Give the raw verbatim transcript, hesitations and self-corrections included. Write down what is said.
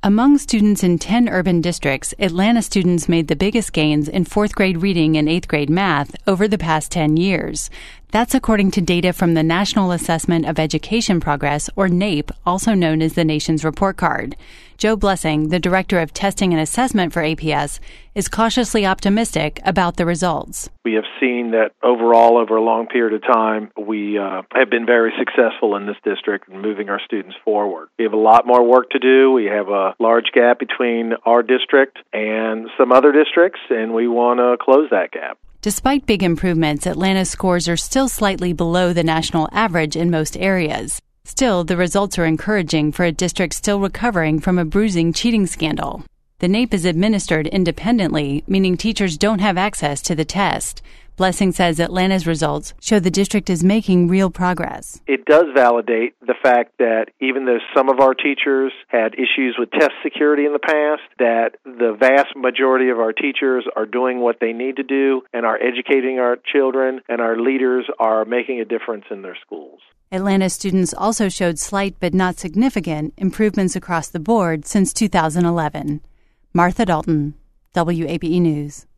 Among students in ten urban districts, Atlanta students made the biggest gains in fourth grade reading and eighth grade math over the past ten years. That's according to data from the National Assessment of Education Progress, or NAEP, also known as the nation's report card. Joe Blessing, the director of testing and assessment for A P S, is cautiously optimistic about the results. We have seen that overall, over a long period of time, we uh, have been very successful in this district in moving our students forward. We have a lot more work to do. We have a large gap between our district and some other districts, and we want to close that gap. Despite big improvements, Atlanta's scores are still slightly below the national average in most areas. Still, the results are encouraging for a district still recovering from a bruising cheating scandal. The NAEP is administered independently, meaning teachers don't have access to the test. Blessing says Atlanta's results show the district is making real progress. It does validate the fact that even though some of our teachers had issues with test security in the past, that the vast majority of our teachers are doing what they need to do and are educating our children, and our leaders are making a difference in their schools. Atlanta students also showed slight but not significant improvements across the board since two thousand eleven. Martha Dalton, W A B E News.